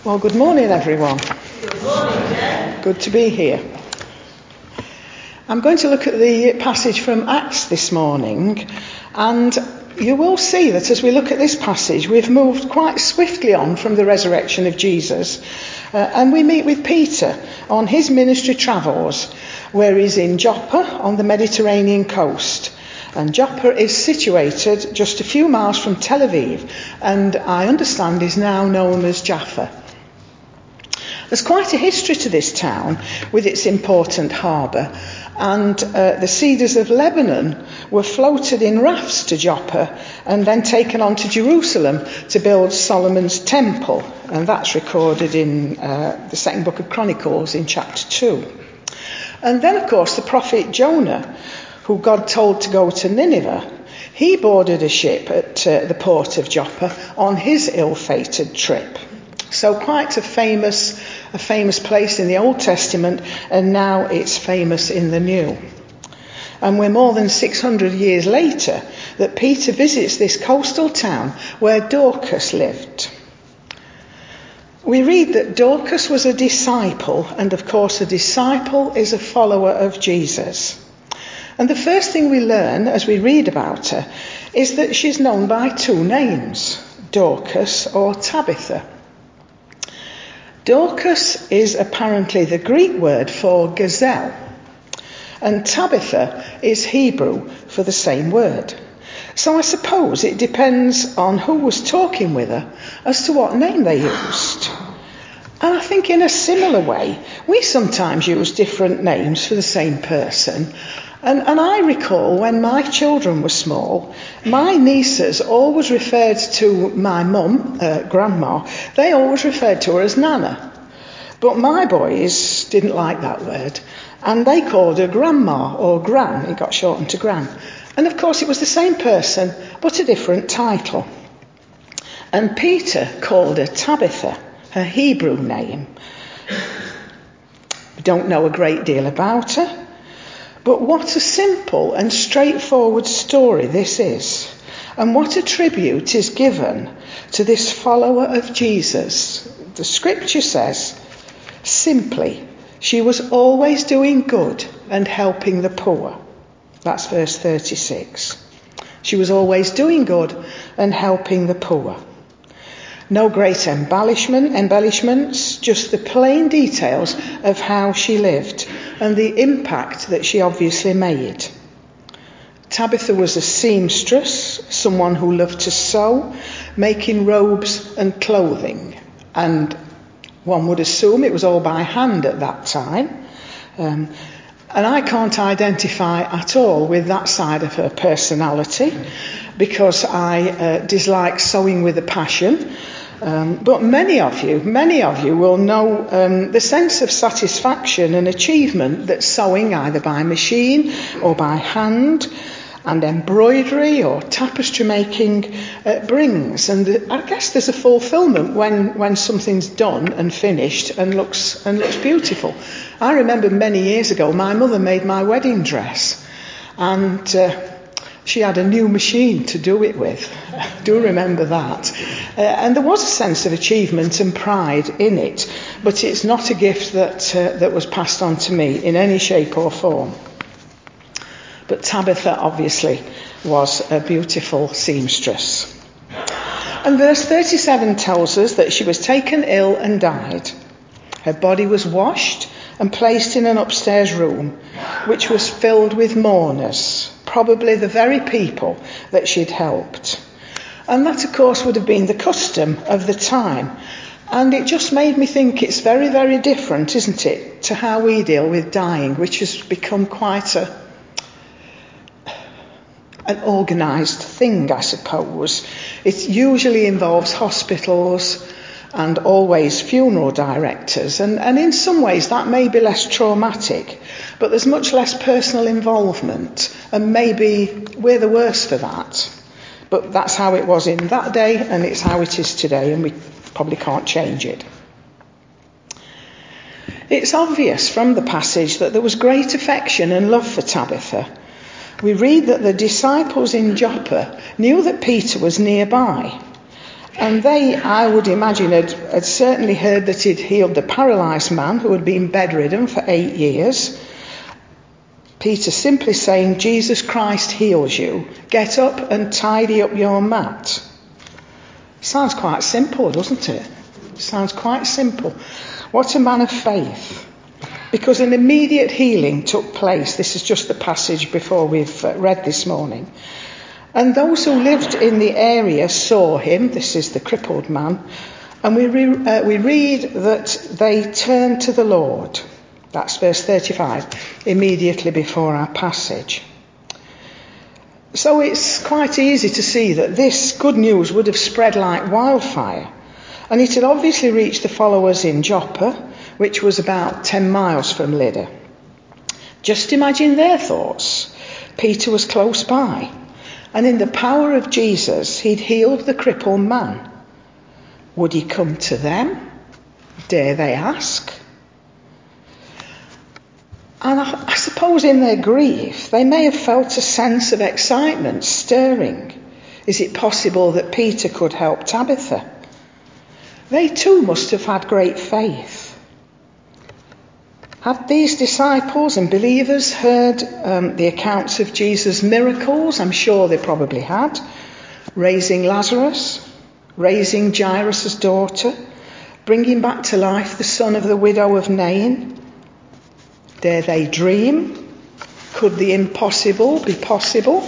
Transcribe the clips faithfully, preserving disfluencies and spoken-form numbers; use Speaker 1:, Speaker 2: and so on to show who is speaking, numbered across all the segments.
Speaker 1: Well, good morning, everyone.
Speaker 2: Good morning, Jen.
Speaker 1: Good to be here. I'm going to look at the passage from Acts this morning, and you will see that as we look at this passage, we've moved quite swiftly on from the resurrection of Jesus, uh, and we meet with Peter on his ministry travels, where he's in Joppa on the Mediterranean coast. And Joppa is situated just a few miles from Tel Aviv, and I understand is now known as Jaffa. There's quite a history to this town with its important harbour, and uh, the cedars of Lebanon were floated in rafts to Joppa and then taken on to Jerusalem to build Solomon's temple, and that's recorded in uh, the second book of Chronicles in chapter two. And then, of course, the prophet Jonah, who God told to go to Nineveh, he boarded a ship at uh, the port of Joppa on his ill-fated trip. So quite a famous, a famous place in the Old Testament, and now it's famous in the New. And we're more than six hundred years later that Peter visits this coastal town where Dorcas lived. We read that Dorcas was a disciple, and of course a disciple is a follower of Jesus. And the first thing we learn as we read about her is that she's known by two names, Dorcas or Tabitha. Dorcas is apparently the Greek word for gazelle, and Tabitha is Hebrew for the same word. So I suppose it depends on who was talking with her as to what name they used. And I think in a similar way, we sometimes use different names for the same person. And, and I recall when my children were small, my nieces always referred to my mum, uh, grandma, they always referred to her as Nana. But my boys didn't like that word, and they called her grandma or gran. It got shortened to gran. And of course it was the same person, but a different title. And Peter called her Tabitha, her Hebrew name. We don't know a great deal about her. But what a simple and straightforward story this is. And what a tribute is given to this follower of Jesus. The scripture says, simply, she was always doing good and helping the poor. That's verse thirty-six. She was always doing good and helping the poor. No great embellishment, embellishments, just the plain details of how she lived and the impact that she obviously made. Tabitha was a seamstress, someone who loved to sew, making robes and clothing. And one would assume it was all by hand at that time. Um, and I can't identify at all with that side of her personality because I uh, dislike sewing with a passion. Um, but many of you, many of you will know um, the sense of satisfaction and achievement that sewing either by machine or by hand and embroidery or tapestry making uh, brings. And the, I guess there's a fulfilment when, when something's done and finished and looks and looks beautiful. I remember many years ago my mother made my wedding dress, and uh, she had a new machine to do it with. I do remember that. Uh, and there was a sense of achievement and pride in it, but it's not a gift that uh, that was passed on to me in any shape or form. But Tabitha obviously was a beautiful seamstress. And verse thirty-seven tells us that she was taken ill and died. Her body was washed and placed in an upstairs room, which was filled with mourners, probably the very people that she'd helped. And that, of course, would have been the custom of the time. And it just made me think it's very, very different, isn't it, to how we deal with dying, which has become quite a an organised thing, I suppose. It usually involves hospitals and always funeral directors, and, and in some ways that may be less traumatic, but there's much less personal involvement, and maybe we're the worse for that. But that's how it was in that day, and it's how it is today, and we probably can't change it. It's obvious from the passage that there was great affection and love for Tabitha. We read that the disciples in Joppa knew that Peter was nearby. And they, I would imagine, had, had certainly heard that he'd healed the paralysed man who had been bedridden for eight years. Peter simply saying, Jesus Christ heals you. Get up and tidy up your mat. Sounds quite simple, doesn't it? Sounds quite simple. What a man of faith. Because an immediate healing took place. This is just the passage before we've read this morning. And those who lived in the area saw him, this is the crippled man, and we, re, uh, we read that they turned to the Lord. That's verse thirty-five, immediately before our passage. So it's quite easy to see that this good news would have spread like wildfire. And it had obviously reached the followers in Joppa, which was about ten miles from Lydda. Just imagine their thoughts. Peter was close by. And in the power of Jesus, he'd healed the crippled man. Would he come to them? Dare they ask? And I, I suppose in their grief, they may have felt a sense of excitement stirring. Is it possible that Peter could help Tabitha? They too must have had great faith. Had these disciples and believers heard um, the accounts of Jesus' miracles? I'm sure they probably had. Raising Lazarus, raising Jairus' daughter, bringing back to life the son of the widow of Nain. Dare they dream? Could the impossible be possible?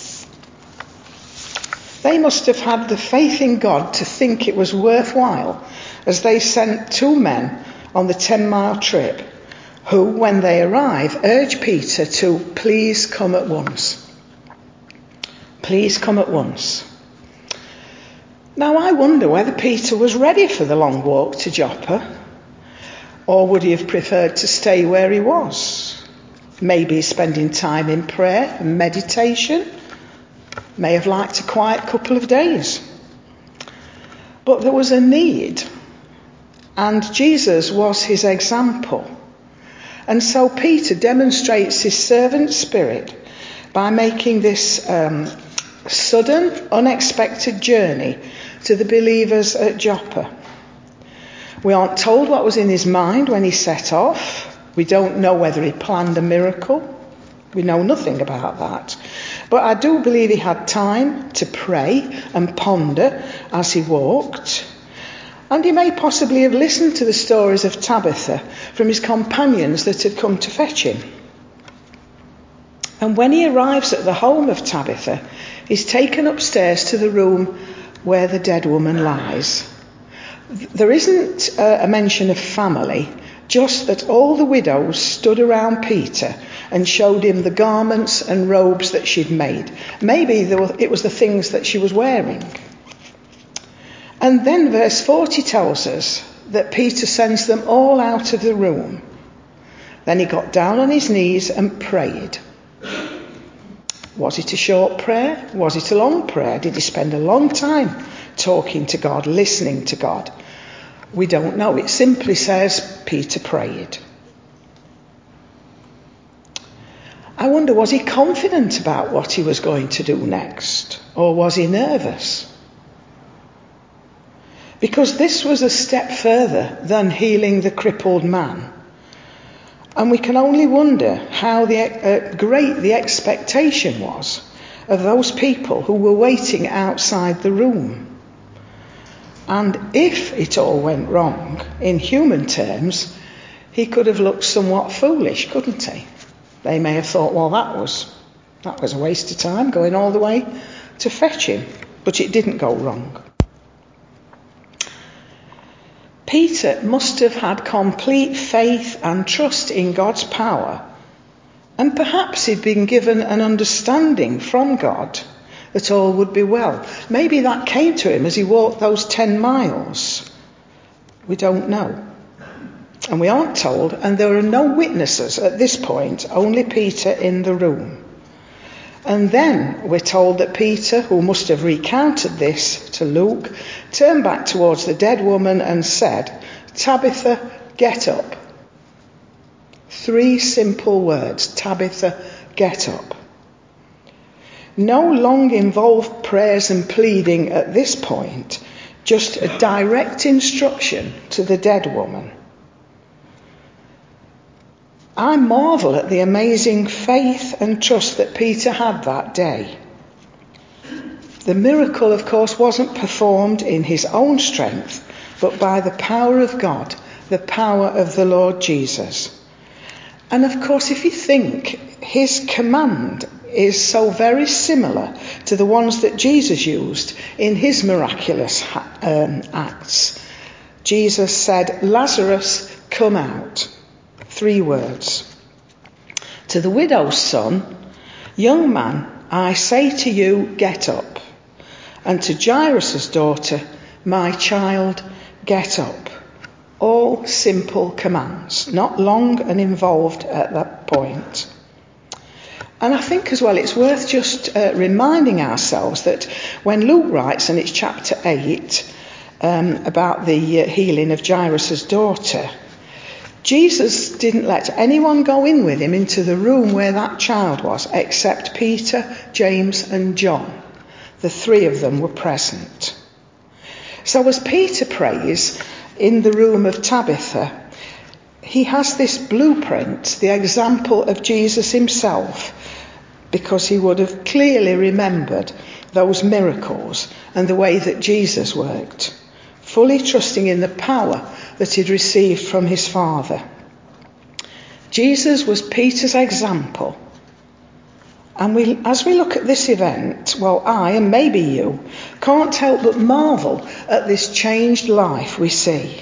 Speaker 1: They must have had the faith in God to think it was worthwhile as they sent two men on the ten-mile trip, who, when they arrive, urge Peter to please come at once. Please come at once. Now I wonder whether Peter was ready for the long walk to Joppa, or would he have preferred to stay where he was? Maybe spending time in prayer and meditation. May have liked a quiet couple of days. But there was a need, and Jesus was his example. And so Peter demonstrates his servant spirit by making this um, sudden, unexpected journey to the believers at Joppa. We aren't told what was in his mind when he set off. We don't know whether he planned a miracle. We know nothing about that. But I do believe he had time to pray and ponder as he walked. And he may possibly have listened to the stories of Tabitha from his companions that had come to fetch him. And when he arrives at the home of Tabitha, he's taken upstairs to the room where the dead woman lies. There isn't a mention of family, just that all the widows stood around Peter and showed him the garments and robes that she'd made. Maybe it was the things that she was wearing. And then verse forty tells us that Peter sends them all out of the room. Then he got down on his knees and prayed. Was it a short prayer? Was it a long prayer? Did he spend a long time talking to God, listening to God? We don't know. It simply says Peter prayed. I wonder, was he confident about what he was going to do next? Or was he nervous? Because this was a step further than healing the crippled man. And we can only wonder how the, uh, great the expectation was of those people who were waiting outside the room. And if it all went wrong, in human terms, he could have looked somewhat foolish, couldn't he? They may have thought, well, that was, that was a waste of time going all the way to fetch him. But it didn't go wrong. Peter must have had complete faith and trust in God's power, and perhaps he'd been given an understanding from God that all would be well. Maybe that came to him as he walked those ten miles. We don't know. And we aren't told, and there are no witnesses at this point, only Peter in the room. And then we're told that Peter, who must have recounted this to Luke, turned back towards the dead woman and said, Tabitha, get up. Three simple words, Tabitha, get up. No long involved prayers and pleading at this point. just a direct instruction to the dead woman. I marvel at the amazing faith and trust that Peter had that day. The miracle, of course, wasn't performed in his own strength, but by the power of God, the power of the Lord Jesus. And of course, if you think, his command is so very similar to the ones that Jesus used in his miraculous um, acts. Jesus said, "Lazarus, come out." Three words. To the widow's son, "Young man, I say to you, get up." And to Jairus' daughter, "My child, get up." All simple commands, not long and involved at that point. And I think as well it's worth just uh, reminding ourselves that when Luke writes, and it's chapter eight, um, about the uh, healing of Jairus' daughter, Jesus didn't let anyone go in with him into the room where that child was, except Peter, James and John. The three of them were present. So as Peter prays in the room of Tabitha, he has this blueprint, the example of Jesus himself, because he would have clearly remembered those miracles and the way that Jesus worked, fully trusting in the power that he'd received from his Father. Jesus was Peter's example. And we, as we look at this event, well, I, and maybe you, can't help but marvel at this changed life we see.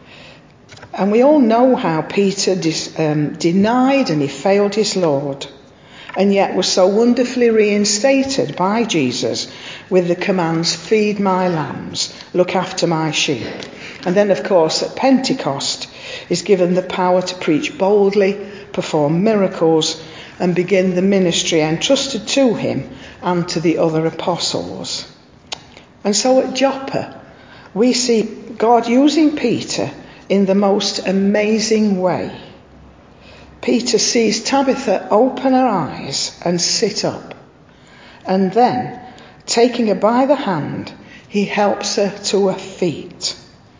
Speaker 1: And we all know how Peter dis, um, denied and he failed his Lord, and yet was so wonderfully reinstated by Jesus with the commands, "Feed my lambs, look after my sheep." And then, of course, at Pentecost, is given the power to preach boldly, perform miracles, and begin the ministry entrusted to him and to the other apostles. And so at Joppa, we see God using Peter in the most amazing way. Peter sees Tabitha open her eyes and sit up. And then, taking her by the hand, he helps her to her feet.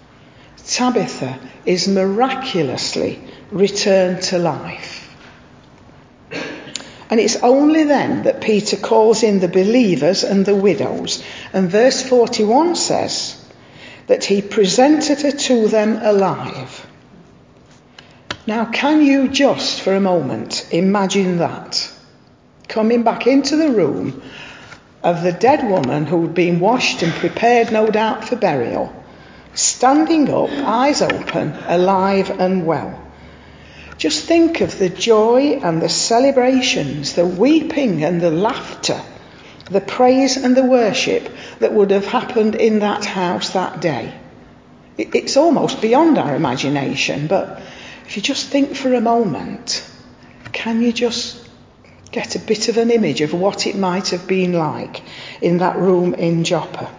Speaker 1: Tabitha is miraculously returned to life. And it's only then that Peter calls in the believers and the widows. And verse forty-one says that he presented her to them alive. Now, can you just for a moment imagine that? Coming back into the room of the dead woman who'd been washed and prepared, no doubt, for burial, standing up, eyes open, alive and well. Just think of the joy and the celebrations, the weeping and the laughter, the praise and the worship that would have happened in that house that day. It's almost beyond our imagination, but if you just think for a moment, can you just get a bit of an image of what it might have been like in that room in Joppa?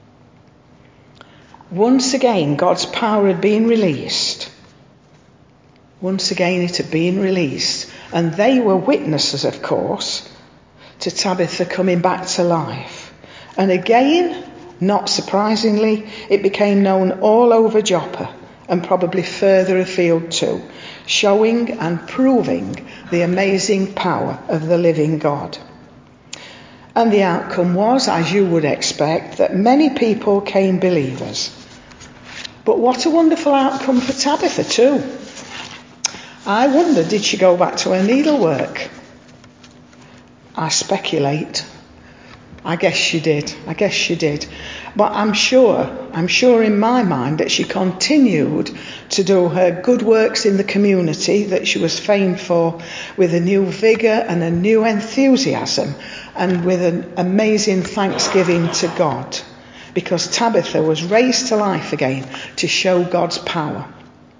Speaker 1: Once again, God's power had been released. Once again, it had been released. And they were witnesses, of course, to Tabitha coming back to life. And again, not surprisingly, it became known all over Joppa and probably further afield too, showing and proving the amazing power of the living God. And the outcome was, as you would expect, that many people came believers. But what a wonderful outcome for Tabitha too. I wonder, did she go back to her needlework? I speculate. I guess she did. I guess she did. But I'm sure, I'm sure in my mind that she continued to do her good works in the community that she was famed for with a new vigour and a new enthusiasm and with an amazing thanksgiving to God, because Tabitha was raised to life again to show God's power.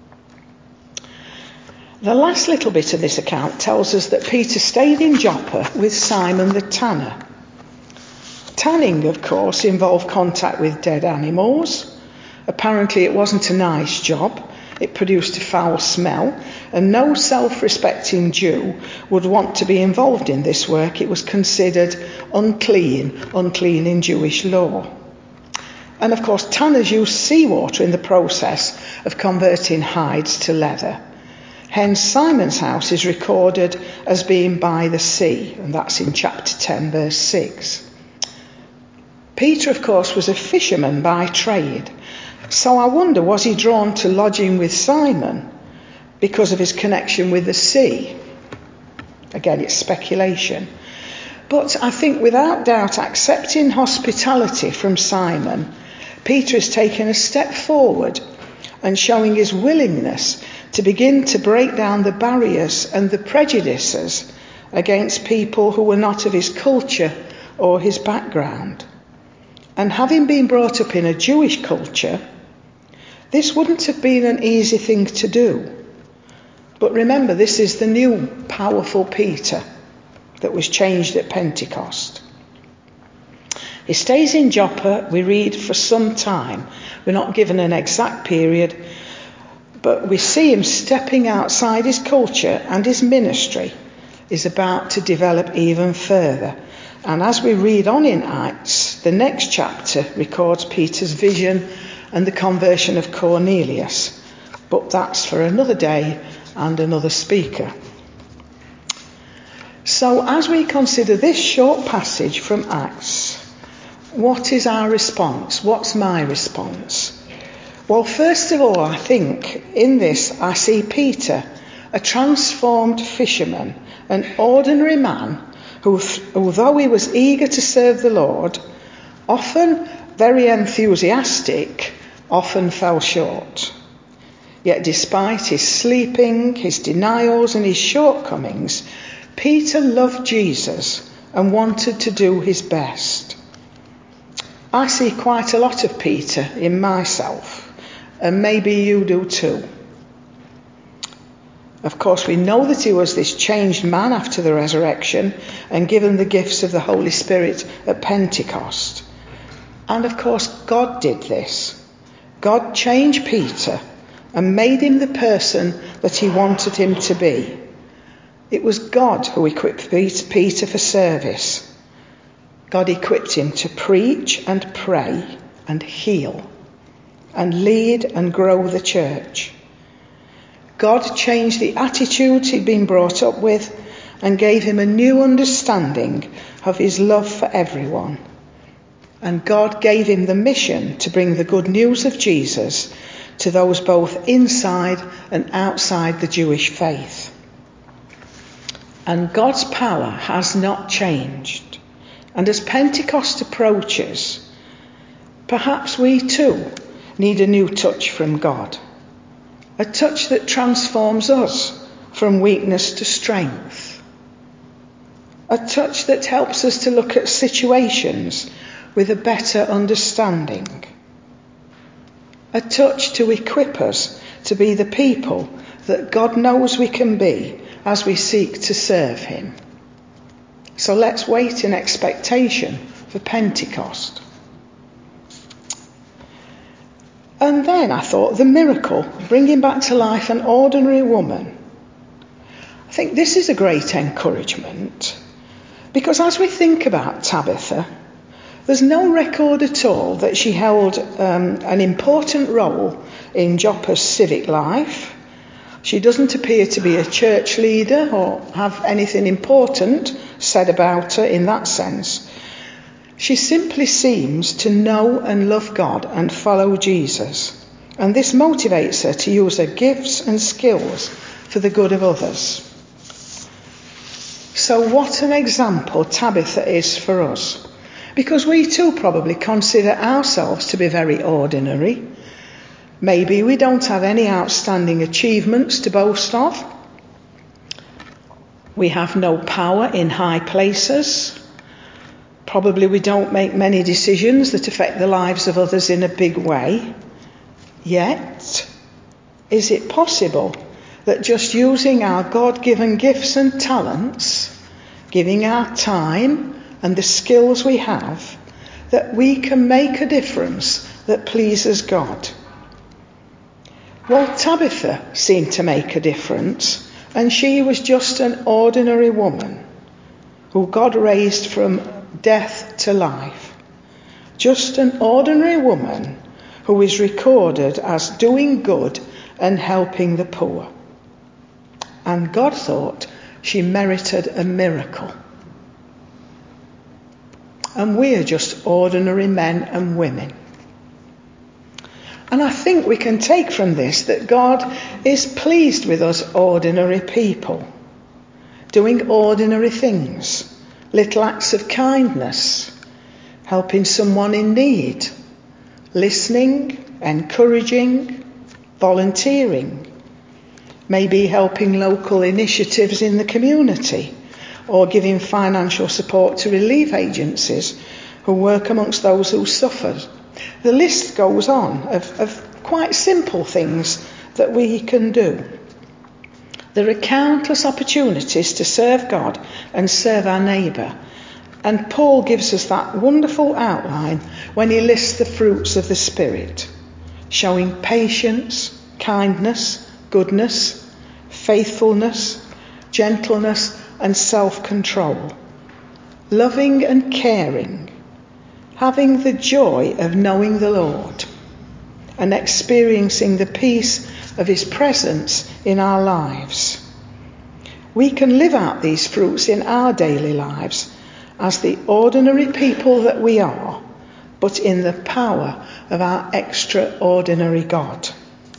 Speaker 1: The last little bit of this account tells us that Peter stayed in Joppa with Simon the tanner. Tanning, of course, involved contact with dead animals. Apparently it wasn't a nice job. It produced a foul smell, and no self-respecting Jew would want to be involved in this work. It was considered unclean, unclean in Jewish law. And of course, tanners use seawater in the process of converting hides to leather. Hence, Simon's house is recorded as being by the sea, and that's in chapter ten, verse six. Peter, of course, was a fisherman by trade. So I wonder, was he drawn to lodging with Simon because of his connection with the sea? Again, it's speculation. But I think without doubt, accepting hospitality from Simon, Peter has taken a step forward and showing his willingness to begin to break down the barriers and the prejudices against people who were not of his culture or his background. And having been brought up in a Jewish culture, this wouldn't have been an easy thing to do. But remember, this is the new powerful Peter that was changed at Pentecost. He stays in Joppa, we read, for some time. We're not given an exact period, but we see him stepping outside his culture, and his ministry is about to develop even further. And as we read on in Acts, the next chapter records Peter's vision and the conversion of Cornelius. But that's for another day and another speaker. So as we consider this short passage from Acts, what is our response? What's my response? Well, first of all, I think in this I see Peter, a transformed fisherman, an ordinary man who, although he was eager to serve the Lord, often very enthusiastic, often fell short. Yet despite his sleeping, his denials and his shortcomings, Peter loved Jesus and wanted to do his best. I see quite a lot of Peter in myself, and maybe you do too. Of course, we know that he was this changed man after the resurrection and given the gifts of the Holy Spirit at Pentecost. And of course, God did this. God changed Peter and made him the person that he wanted him to be. It was God who equipped Peter for service. God equipped him to preach and pray and heal and lead and grow the church. God changed the attitudes he'd been brought up with and gave him a new understanding of his love for everyone. And God gave him the mission to bring the good news of Jesus to those both inside and outside the Jewish faith. And God's power has not changed. And as Pentecost approaches, perhaps we too need a new touch from God. A touch that transforms us from weakness to strength. A touch that helps us to look at situations with a better understanding. A touch to equip us to be the people that God knows we can be as we seek to serve him. So let's wait in expectation for Pentecost. And then I thought the miracle, bringing back to life an ordinary woman. I think this is a great encouragement, because as we think about Tabitha, there's no record at all that she held um, an important role in Joppa's civic life. She doesn't appear to be a church leader or have anything important said about her in that sense. She simply seems to know and love God and follow Jesus. And this motivates her to use her gifts and skills for the good of others. So what an example Tabitha is for us. Because we too probably consider ourselves to be very ordinary. Maybe we don't have any outstanding achievements to boast of. We have no power in high places. Probably we don't make many decisions that affect the lives of others in a big way. Yet, is it possible that just using our God-given gifts and talents, giving our time and the skills we have, that we can make a difference that pleases God? Well, Tabitha seemed to make a difference, and she was just an ordinary woman who God raised from death to life. just an ordinary woman who is recorded as doing good and helping the poor. And God thought she merited a miracle. And we are just ordinary men and women. And I think we can take from this that God is pleased with us ordinary people, doing ordinary things, little acts of kindness, helping someone in need, listening, encouraging, volunteering, maybe helping local initiatives in the community, or giving financial support to relief agencies who work amongst those who suffered. The list goes on of, of quite simple things that we can do. There are countless opportunities to serve God and serve our neighbour. And Paul gives us that wonderful outline when he lists the fruits of the Spirit, showing patience, kindness, goodness, faithfulness, gentleness and self-control, loving and caring, having the joy of knowing the Lord, and experiencing the peace of his presence in our lives. We can live out these fruits in our daily lives as the ordinary people that we are, but in the power of our extraordinary God.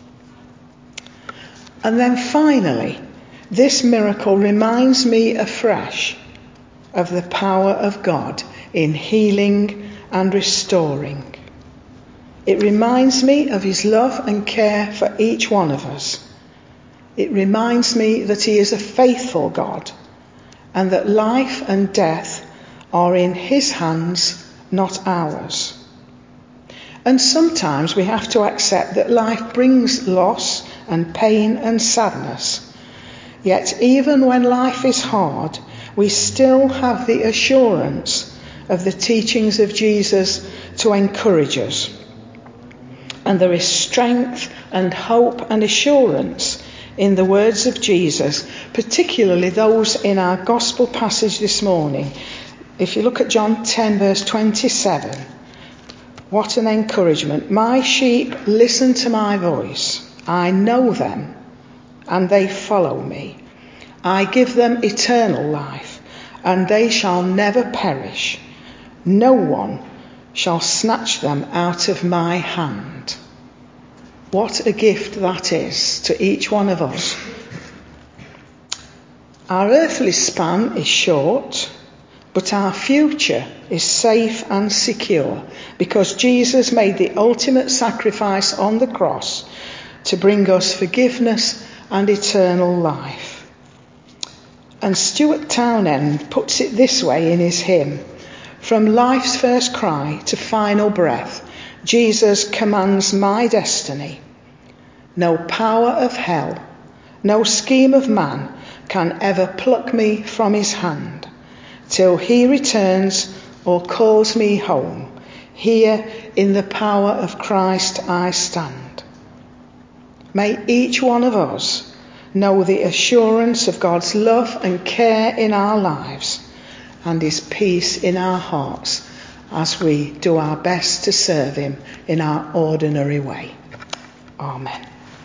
Speaker 1: And then finally, this miracle reminds me afresh of the power of God in healing and restoring. It reminds me of his love and care for each one of us. It reminds me that he is a faithful God and that life and death are in his hands, not ours. And sometimes we have to accept that life brings loss and pain and sadness. Yet even when life is hard, we still have the assurance of the teachings of Jesus to encourage us. And there is strength and hope and assurance in the words of Jesus, particularly those in our gospel passage this morning. If you look at John ten verse twenty-seven, what an encouragement. My sheep listen to my voice. I know them and they follow me. I give them eternal life and they shall never perish. No one shall snatch them out of my hand. What a gift that is to each one of us. Our earthly span is short, but our future is safe and secure because Jesus made the ultimate sacrifice on the cross to bring us forgiveness and eternal life. And Stuart Townend puts it this way in his hymn: from life's first cry to final breath, Jesus commands my destiny. No power of hell, no scheme of man can ever pluck me from his hand. Till he returns or calls me home, here in the power of Christ I stand. May each one of us know the assurance of God's love and care in our lives and his peace in our hearts as we do our best to serve him in our ordinary way. Amen.